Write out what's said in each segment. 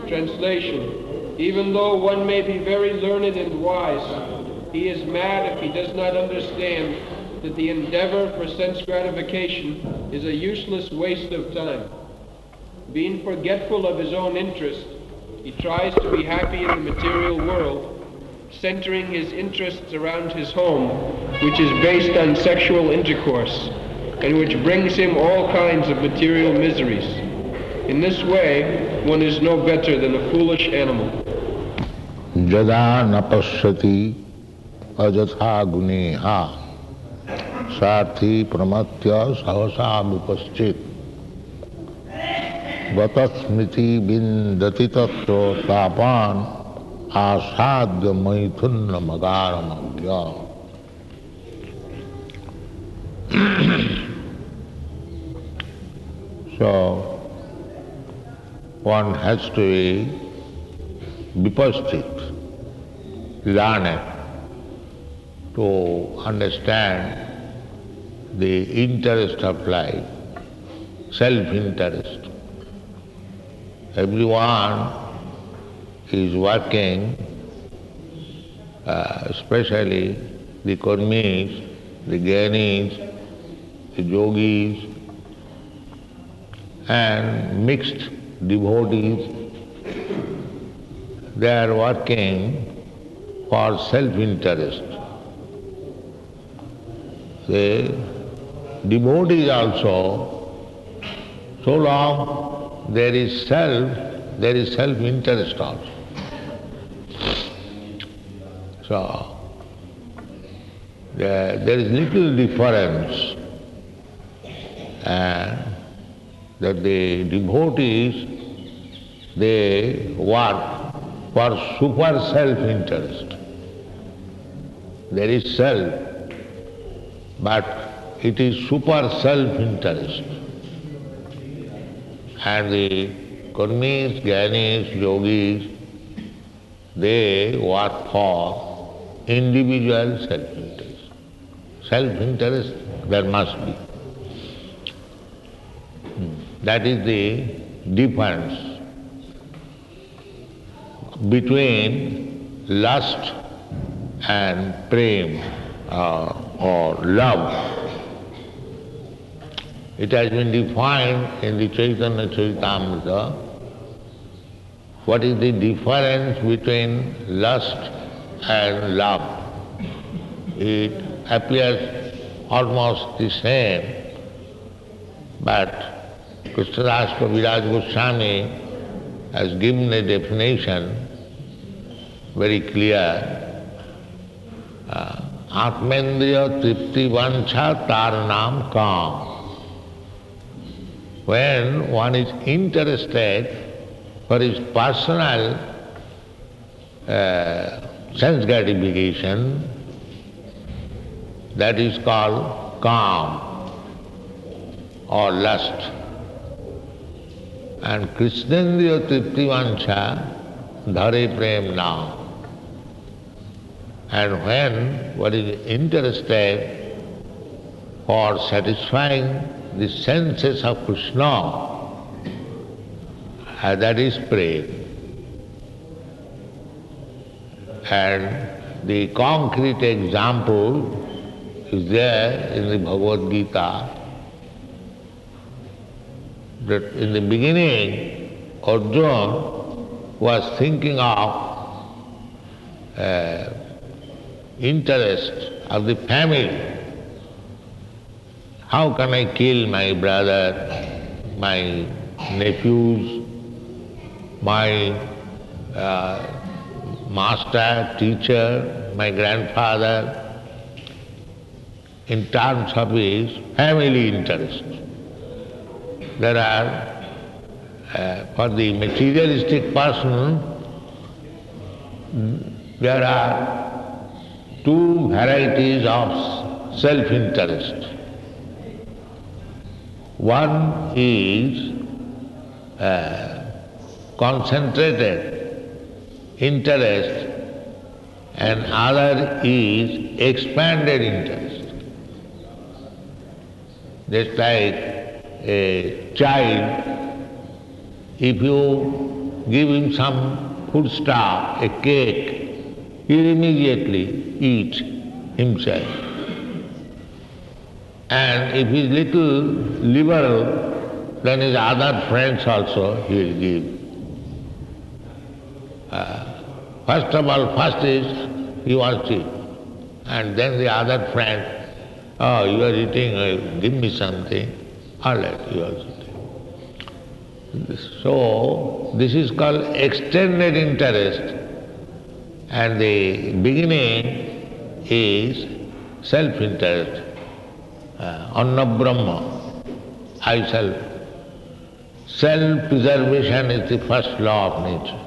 Translation: even though one may be very learned and wise, he is mad if he does not understand that the endeavor for sense gratification is a useless waste of time. Being forgetful of his own interest, he tries to be happy in the material world, centering his interests around his home, which is based on sexual intercourse, and which brings him all kinds of material miseries. In this way, one is no better than a foolish animal. Jada napashyati ajatha guneha sarthi pramatya sahasa vipaschit vatasmriti vindati tattva tapan asadya maithunna magaramagya. So, one has to be vipaschit, learned, to understand the interest of life, self-interest. Everyone is working, especially the karmis, the gyanis, the yogis, and mixed devotees. They are working for self-interest. The devotees also, so long there is self-interest also. So, there is little difference, and that the devotees, they work for super self-interest. There is self, but it is super self-interest. And the karmis, jnanis, yogis, they work for individual self-interest. Self-interest there must be. That is the difference between lust and prem or love. It has been defined in the Chaitanya Charitamrita. What is the difference between lust and love? It appears almost the same, but Krishnadas Kaviraj Goswami has given a definition very clear. Atmendriya tripti vancha taranam kam. When one is interested for his personal sense gratification, that is called kam or lust. And Krishnendriya tripti vancha dhare prem now. And when one is interested for satisfying the senses of Krishna, that is prem. And the concrete example is there in the Bhagavad Gita, that in the beginning Arjuna was thinking of interest of the family. How can I kill my brother, my nephews, my master, teacher, my grandfather, in terms of his family interest? There are, for the materialistic person, there are two varieties of self-interest. One is concentrated interest and other is expanded interest. Just like a child, if you give him some food stuff, a cake, he will immediately eat himself. And if he is little liberal, then his other friends also he will give. First of all, first is he wants to eat. And then the other friend, oh, you are eating, give me something. All right, you also take. So, this is called extended interest. And the beginning is self-interest. Anna Brahma, I shall. Self-preservation is the first law of nature.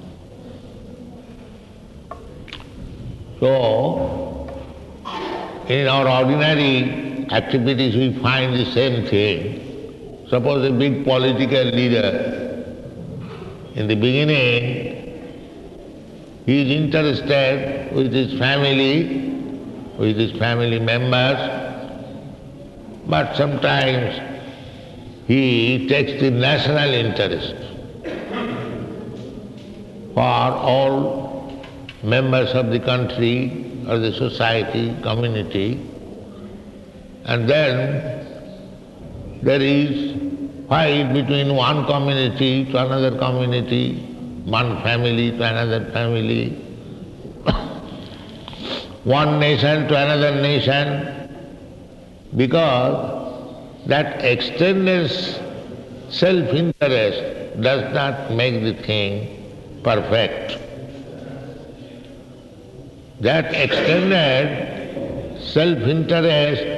So, in our ordinary activities we find the same thing. Suppose a big political leader, in the beginning, he is interested with his family members, but sometimes he takes the national interest for all members of the country or the society, community, and then there is fight between one community to another community, one family to another family, one nation to another nation, because that extended self-interest does not make the thing perfect. That extended self-interest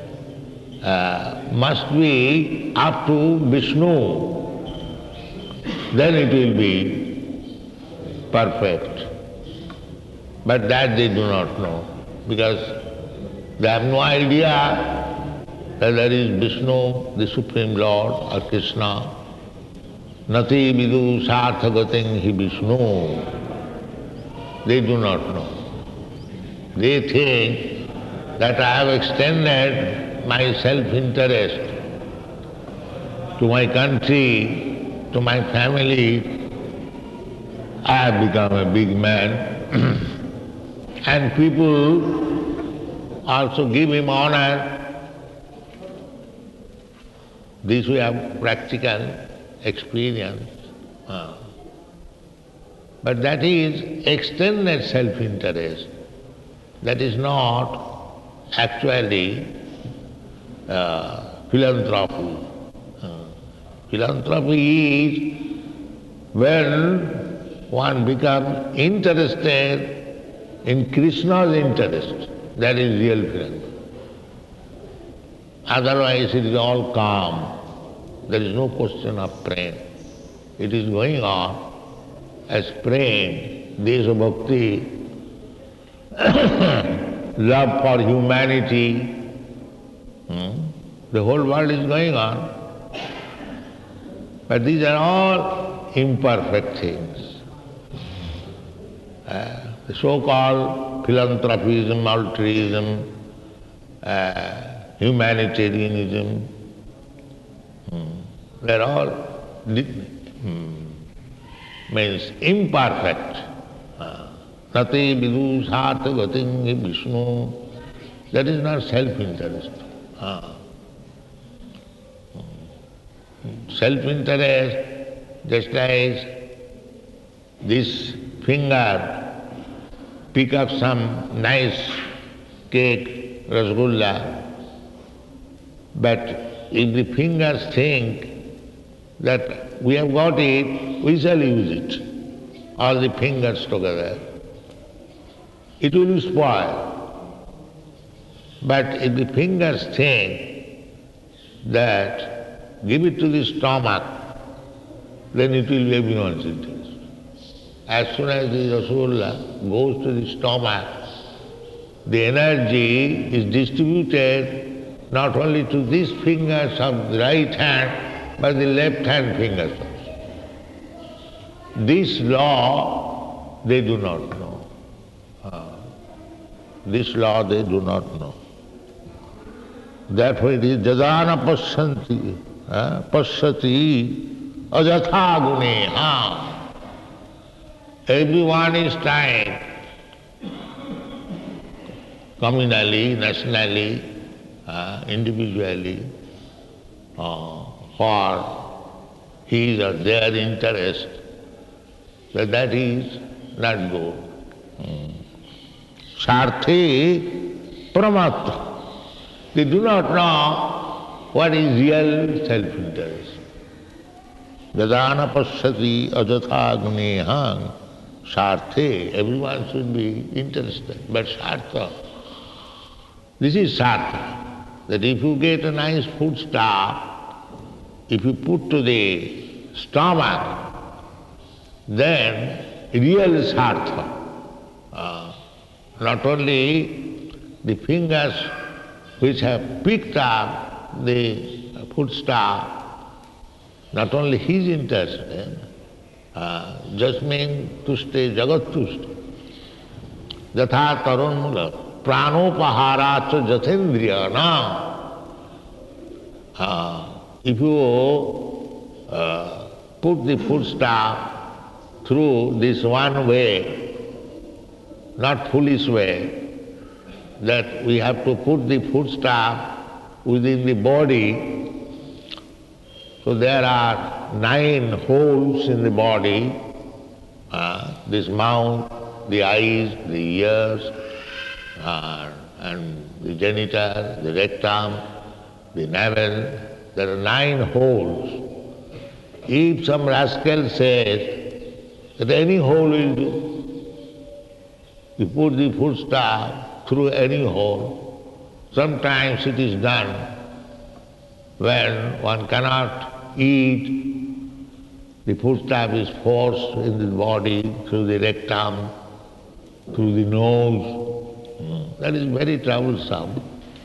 must be up to Vishnu, then it will be perfect. But that they do not know, because they have no idea that there is Vishnu, the Supreme Lord, or Krishna. Nati vidu sarthagating hi Vishnu. They do not know. They think that I have extended my self-interest to my country, to my family. I have become a big man. And people also give him honor. This we have practical experience. But that is extended self-interest. That is not actually philanthropy. Philanthropy is when one becomes interested in Krishna's interest. That is real philanthropy. Otherwise it is all calm. There is no question of praying. It is going on as praying, Desha Bhakti, love for humanity. The whole world is going on. But these are all imperfect things. The so-called philanthropism, altruism, humanitarianism, they're all means imperfect. Nati vidu sartha gating Vishnu. That is not self-interest. Self-interest, just as this finger pick up some nice cake, rasgulla, but if the fingers think that we have got it, we shall use it, all the fingers together, it will be spoiled. But if the fingers think that give it to the stomach, then it will be everyone's interest. As soon as the rasgulla goes to the stomach, the energy is distributed not only to these fingers of the right hand, but the left hand fingers also. This law they do not know. This law they do not know. Therefore it is jadana pasyanti, pasyati ajatha guneha. Everyone is trying, communally, nationally, individually, for his or their interest, so that is not good. Sarthi pramatva. They do not know what is real self-interest. Yadana pasyati ajatha gnehang sarthe. Everyone should be interested. But sartha, this is sartha. That if you get a nice foodstuff, if you put to the stomach, then real sartha. Not only the fingers which have picked up the foodstuff, not only he is interested, jasmin tushte jagat tushte, jatha tarunmula, pranopaharacha jathendriyana. If you put the foodstuff through this one way, not foolish way, that we have to put the foodstuff within the body. So there are 9 holes in the body, this mouth, the eyes, the ears, and the genital, the rectum, the navel. There are 9 holes. If some rascal says that any hole will do, you put the foodstuff through any hole. Sometimes it is done when one cannot eat, the foodstuff is forced in the body through the rectum, through the nose. That is very troublesome.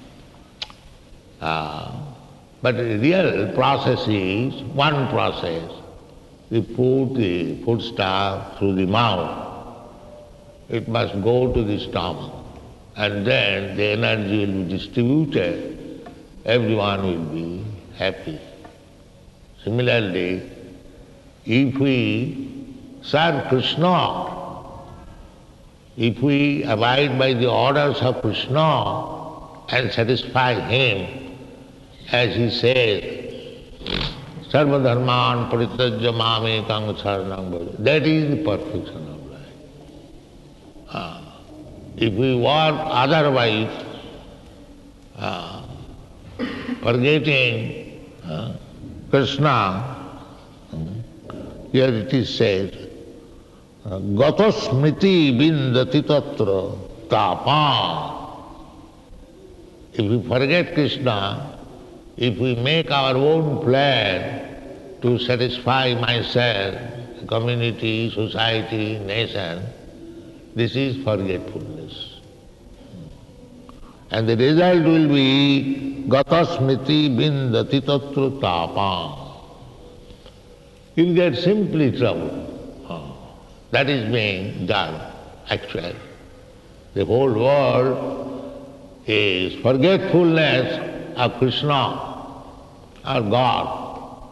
But the real process is one process. We put the foodstuff through the mouth. It must go to the stomach, and then the energy will be distributed. Everyone will be happy. Similarly, if we serve Krishna, if we abide by the orders of Krishna and satisfy him, as he says, Sarva dharman parityajya mamekang saranam bhaja. That is the perfection of life. If we work otherwise, forgetting Krishna, here it is said, Gata smriti bindati tatra tapa. If we forget Krishna, if we make our own plan to satisfy myself, community, society, nation, this is forgetfulness. And the result will be Gata smriti bindati tatra tapa. You'll get simply trouble. That is being done, actually. The whole world is forgetfulness of Krishna, or God.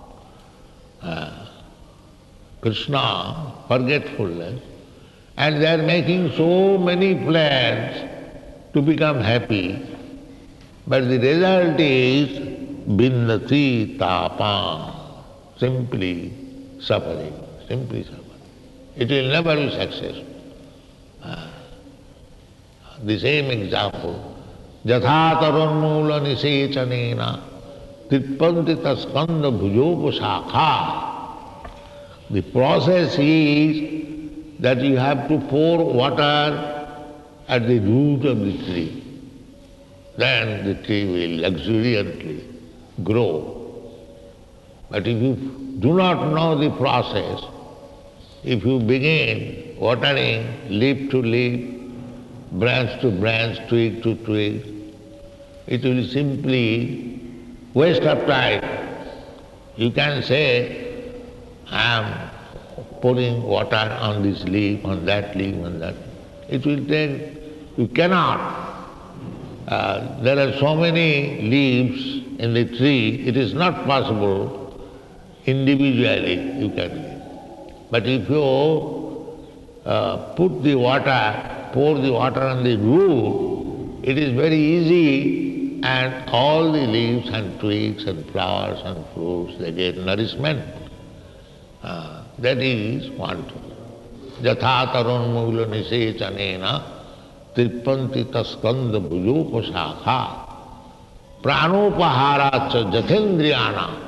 Krishna, forgetfulness. And they are making so many plans to become happy. But the result is bindati tapa, simply suffering, simply suffering. It will never be successful. The same example, jatha tarunmula nisechanena titpanti taskanda bhujopasakha. The process is that you have to pour water at the root of the tree. Then the tree will luxuriantly grow. But if you do not know the process, if you begin watering leaf to leaf, branch to branch, twig to twig, it will simply waste of time. You can say, I am pouring water on this leaf, on that leaf, on that. It will take, you cannot. There are so many leaves in the tree, it is not possible individually you can give. But if you put the water, pour the water on the root, it is very easy and all the leaves and twigs and flowers and fruits, they get nourishment. That is one thing. Jatha tarunmula nisechanena tripanti taskanda bhujopasakha pranopaharacha jathendriyana.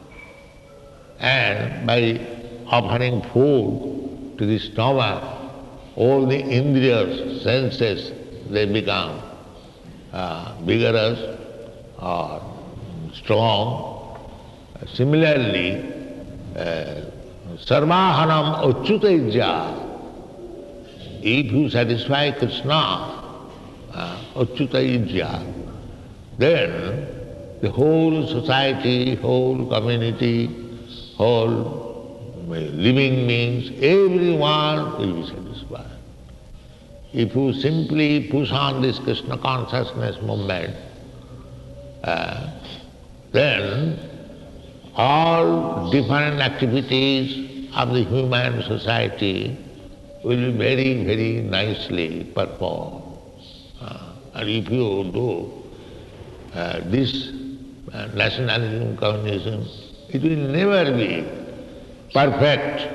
And by offering food to the stomach, all the indriyas, senses, they become vigorous or strong. Similarly, sarvahanam achyutaijya. If you satisfy Krishna, achyutaijya, then the whole society, whole community, whole living beings, everyone will be satisfied. If you simply push on this Krishna consciousness movement, then all different activities of the human society will be very, very nicely performed. And if you do this nationalism, communism, it will never be perfect.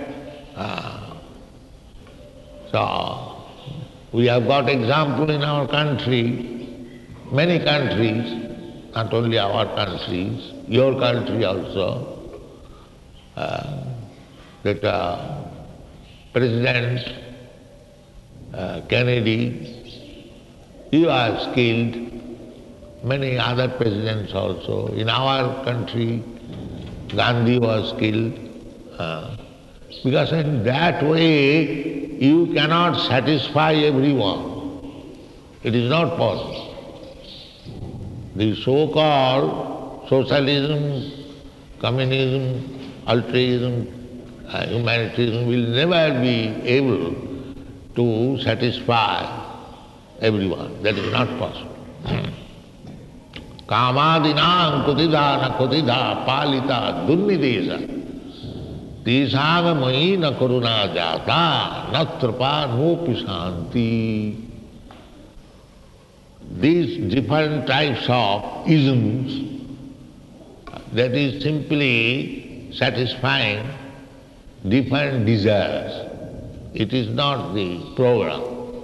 So, we have got example in our country, many countries, not only our countries, your country also, that President Kennedy, he was killed, many other presidents also. In our country, Gandhi was killed, because in that way you cannot satisfy everyone. It is not possible. The so-called socialism, communism, altruism, humanitarianism will never be able to satisfy everyone. That is not possible. Kamadinam kutidha na kutidha palita dunnidesa tisanga mai na karuna jata na trapa nopi shanti. These different types of isms, that is simply satisfying different desires. It is not the program.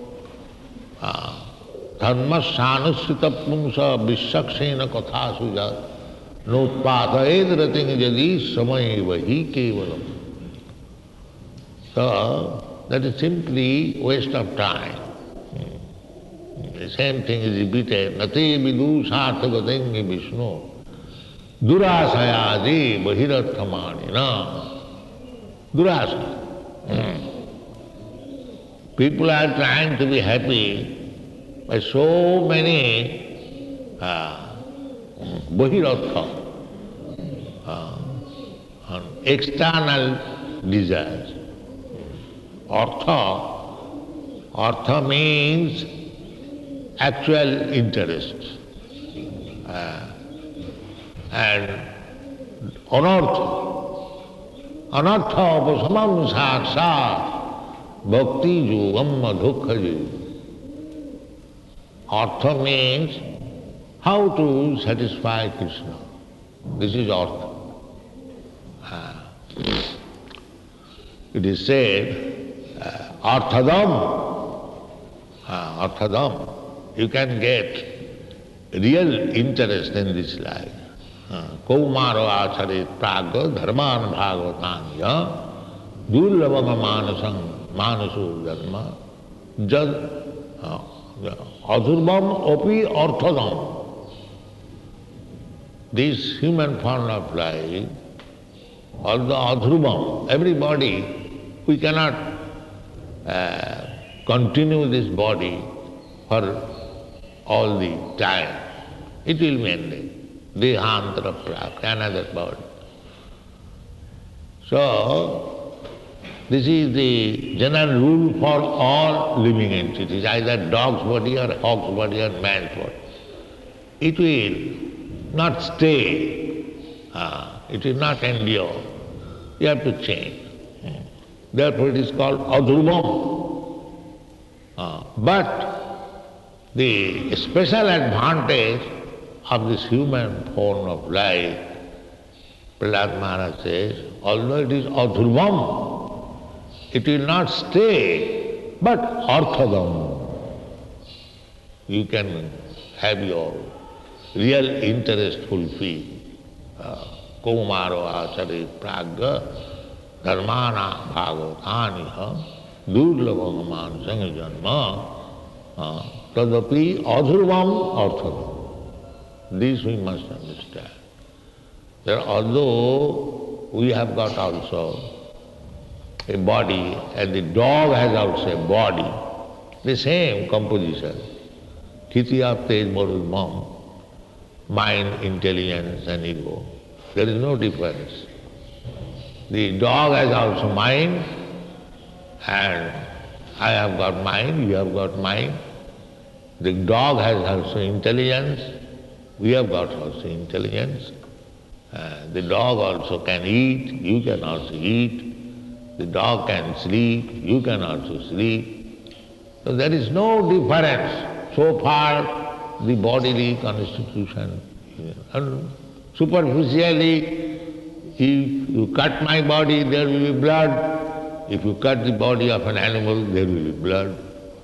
Dharma sanusrita pumsa vishaksena katha suja notpata edrating jadi samay vahi kevalam. So, that is simply waste of time. The same thing is repeated. Nate vidu sarthagatengi Vishnu durasayadi bahirathamani na. Durasa. People are trying to be happy by so many bahiratha, external desires. Artha means actual interests. And anartha. Anartha upasamam saksat bhakti yogam dukha yoga. Artha means how to satisfy Krishna. This is artha. It is said, arthadam, arthadam, you can get real interest in this life. Kaumaro acharit praga dharman bhagavatanya durlabama manasam manasu dharma jad adhurbam opi arthadam. This human form of life, or the adhurbam, everybody, we cannot continue this body for all the time. It will be ended. Dehantara prapta, another body. So, this is the general rule for all living entities, either dog's body or hog's body or man's body. It will not stay, it will not endure. You have to change. Therefore it is called adhrubam. But the special advantage of this human form of life, Prahlad Maharaj says, although it is adhurvam, it will not stay, but arthadam. You can have your real interest fulfilled. Kaumaro achare pragya dharmana bhagavataniha durlabha mansanga janma tadapi adhurvam arthadam. This we must understand. That although we have got also a body and the dog has also a body, the same composition, Titya Tej Marudmam, mind, intelligence and ego. There is no difference. The dog has also mind and I have got mind, you have got mind. The dog has also intelligence, we have got also intelligence. The dog also can eat, you can also eat. The dog can sleep, you can also sleep. So there is no difference so far the bodily constitution. And superficially, if you cut my body, there will be blood. If you cut the body of an animal, there will be blood.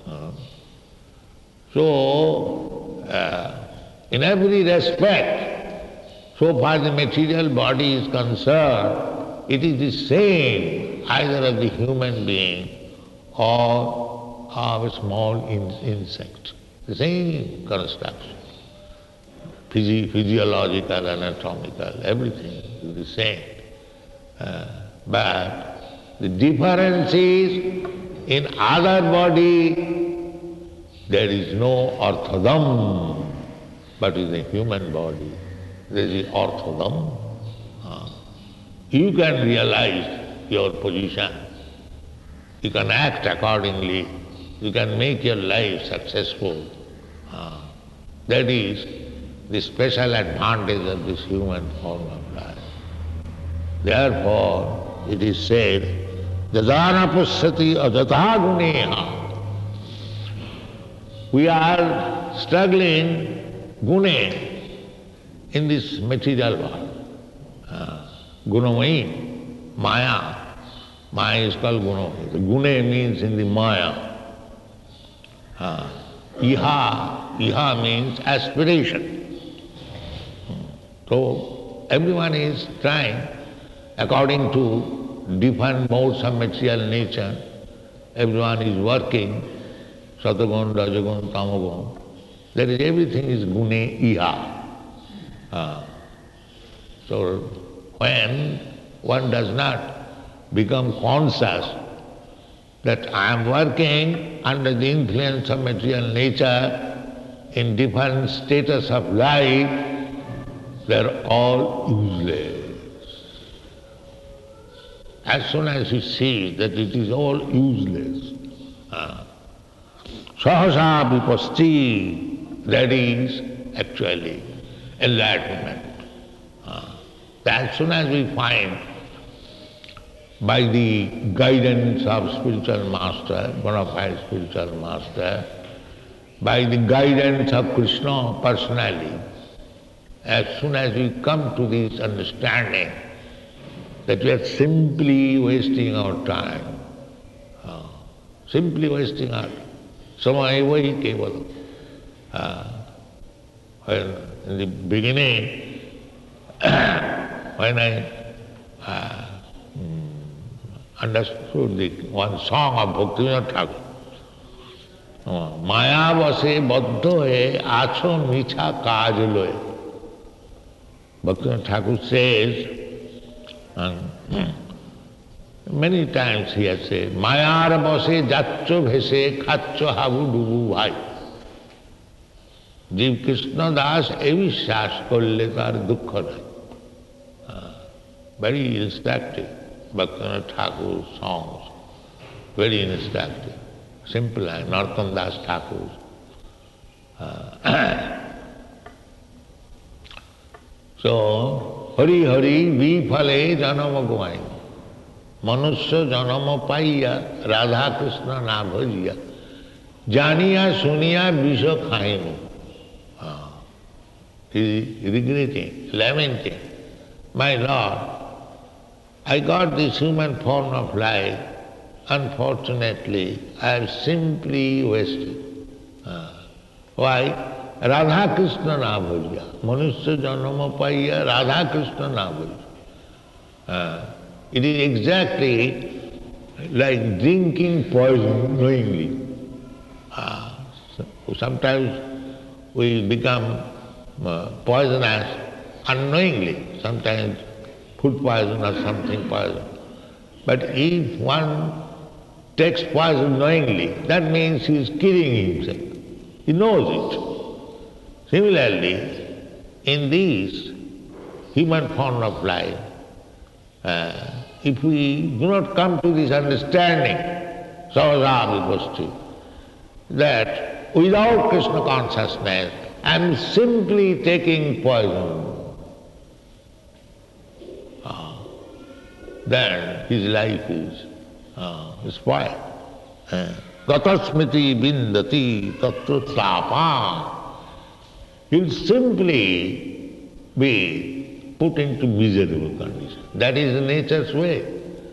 So, in every respect, so far the material body is concerned, it is the same either of the human being or of a small insect. The same construction. Physiological, anatomical, everything is the same. But the difference is in other body there is no arthadam, but in the human body there is arthadam. You can realize your position, you can act accordingly, you can make your life successful. That is the special advantage of this human form of life. Therefore, it is said, Jadana Pussati Ajatha Guneha. We are struggling gune in this material world. Gunamayi, Maya. Maya is called Gunamayi. Gune means in the Maya. Iha means aspiration. So everyone is trying, according to different modes of material nature, everyone is working, Satagun, Rajagun, Tamagun. That is, everything is gune iha. So when one does not become conscious that I am working under the influence of material nature in different status of life, they are all useless. As soon as you see that it is all useless, sahasa vipasti, that is actually enlightenment. As soon as we find by the guidance of spiritual master, bona fide spiritual master, by the guidance of Krishna personally, as soon as we come to this understanding that we are simply wasting our time, simply wasting our time. Samayavahi kevalam. When in the beginning, when I understood the one song of Bhaktivinoda Thakur, Maya vase baddho hai, acho micha kaj loye. Bhaktivinoda Thakur says, and many times he has said, Mayar base jaccho bhese khacho habu dubu bhai. Jiv Krishna Das evishyas korle tar dukkha nai. Very instructive, Bhaktivinoda Thakur's songs, very instructive. Simple line, Narottam Das Thakur's. So, Hari Hari Vifale Janama Gomai. Manusya Janama Paiya Radha Krishna Na Bhajiya. Janiya suniya visha khaimu. He is regretting, lamenting. My Lord, I got this human form of life. Unfortunately, I have simply wasted. Why? Radha Krishna na bhajya. Manusya janama paiya Radha Krishna na bhajya. It is exactly like drinking poison knowingly. Sometimes we become poisonous unknowingly, sometimes food poison or something poison. But if one takes poison knowingly, that means he is killing himself. He knows it. Similarly, in this human form of life, if we do not come to this understanding, that without Krishna consciousness, I am simply taking poison, then his life is spoiled. Gatasmiti bindati tatrutapa. He will simply be put into miserable condition. That is nature's way.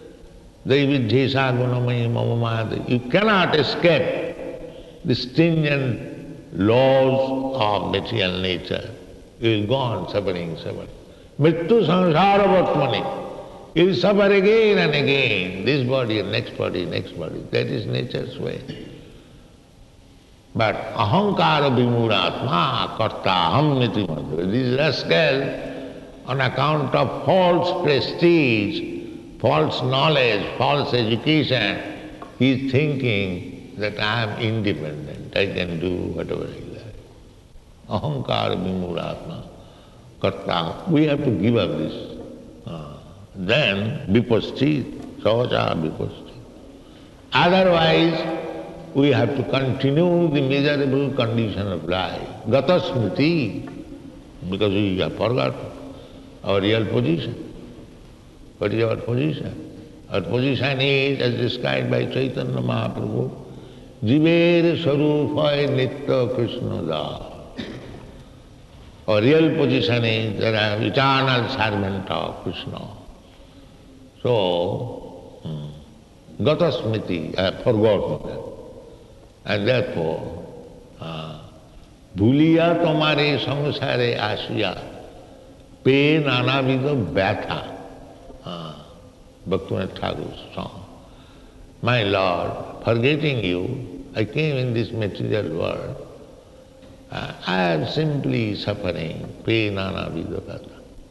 You cannot escape the stringent laws of material nature. You will go on suffering. Mrityu samsara vatmani. You will suffer again and again, this body and next body. That is nature's way. But ahankara vimuratma karta aham niti madhya. This rascal, on account of false prestige, false knowledge, false education, he is thinking that I am independent, I can do whatever I like. Ahankara vimuratma karta. We have to give up this. Then vipasti, savacha vipasti. Otherwise, we have to continue the miserable condition of life. Gatasmriti, because we have forgotten our real position. What is our position? Our position is, as described by Chaitanya Mahaprabhu, Jiver Sarupaya Nitya Krishna Das. Our real position is that I am eternal servant of Krishna. So, Gatasmriti, I have forgotten that. And therefore, Bhuliya tomare samsare asya pe nanavido vyatha. Bhaktivinoda Thakur's song. My Lord, forgetting you, I came in this material world. I am simply suffering, pe nanavido vyatha.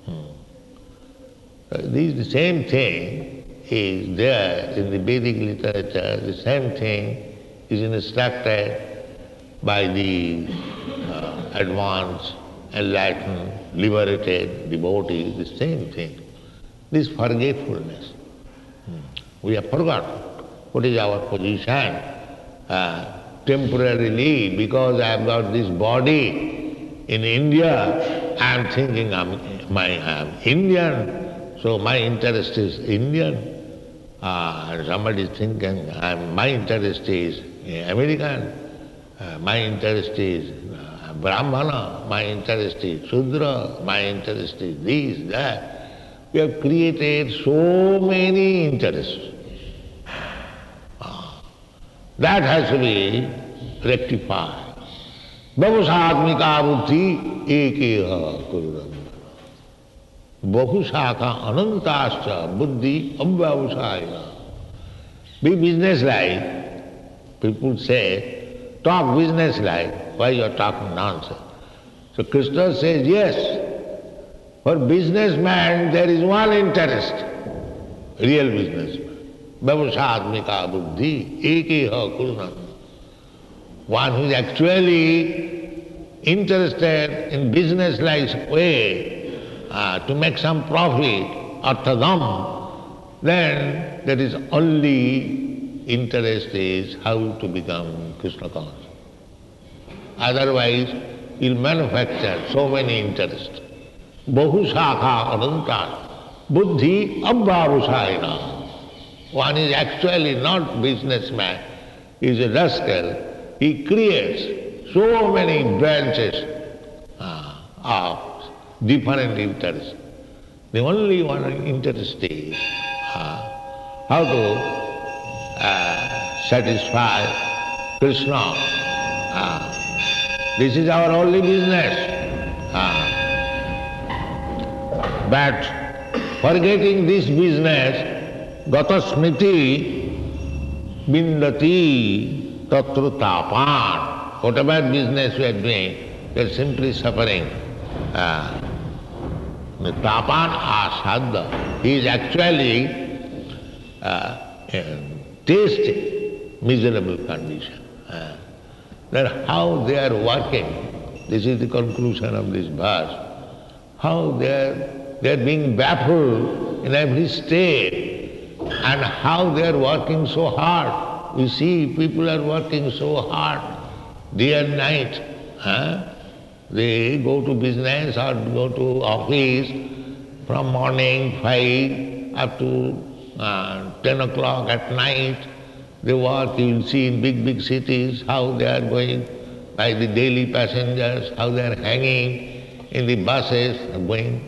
The same thing is there in the Vedic literature, the same thing is instructed by the advanced, enlightened, liberated devotees, the same thing. This forgetfulness. We have forgotten what is our position. Temporarily, because I have got this body in India, I am thinking I am Indian. So my interest is Indian. Somebody is thinking my interest is American. My interest is Brahmana. My interest is Shudra. My interest is this, that. We have created so many interests. That has to be rectified. Bhavusatmika buddhi ekeha kururam. Bahusaka anantascha buddhi abhyavasaya. Be business-like. People say, talk business-like. Why you are talking nonsense? So Krishna says, yes, for businessman there is one interest, real businessman. Bhavusatmika buddhi ekeha kururam. One who is actually interested in business-like way, to make some profit, arthadam, then that is only interest is how to become Krishna conscious. Otherwise, he'll manufacture so many interests. Bahusakha ananta, buddhi abhyavasayana. One is actually not businessman, he is a rascal, he creates so many branches of different interests. The only one interest is how to satisfy Krishna. This is our only business. But forgetting this business, Gata Smriti Bindati Tatra Tapan. Whatever business we are doing, we are simply suffering. The tapan asadha, he is actually tasting miserable condition. Then how they are working, this is the conclusion of this verse, how they are being baffled in every state, and how they are working so hard. You see, people are working so hard, day and night. They go to business or go to office from morning 5 up to 10 o'clock at night. They work, you will see in big cities how they are going, like the daily passengers, how they are hanging in the buses, going.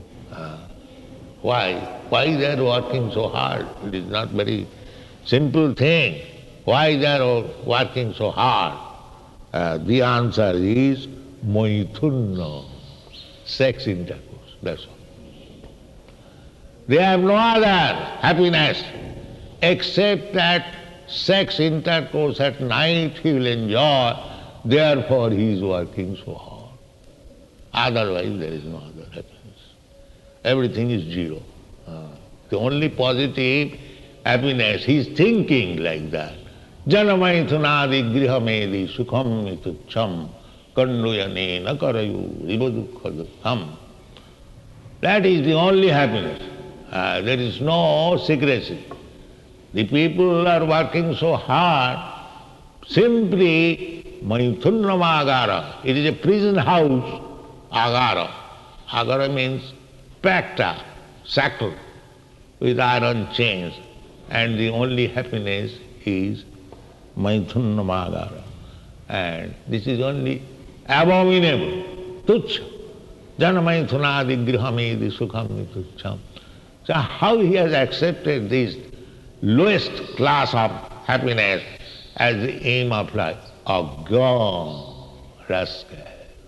Why? Why they are working so hard? It is not very simple thing. Why they are working so hard? The answer is Maithunna, sex intercourse, that's all. They have no other happiness except that sex intercourse at night he will enjoy, therefore he is working so hard. Otherwise there is no other happiness. Everything is zero. The only positive happiness, he is thinking like that. Janamaithunadi grihamedi sukham mitucham kanduyane nakarayu ribadukhadukham. That is the only happiness. There is no secrecy. The people are working so hard, simply Maithunam agara. It is a prison house, agara. Agara means packed up, shackled with iron chains, and the only happiness is Maithunam agara. And this is only abominable, tuchha. Janamaithunadi grihamedi sukham tuchham. So how he has accepted this lowest class of happiness as the aim of life? Agyan, rascal.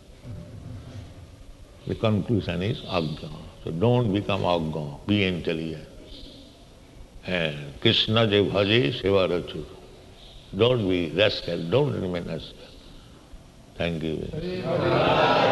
The conclusion is agyan. So don't become agyan, be intelligent. And Krishna je bhaje seva rachu. Don't be rascal, don't remain rascal. Thank you.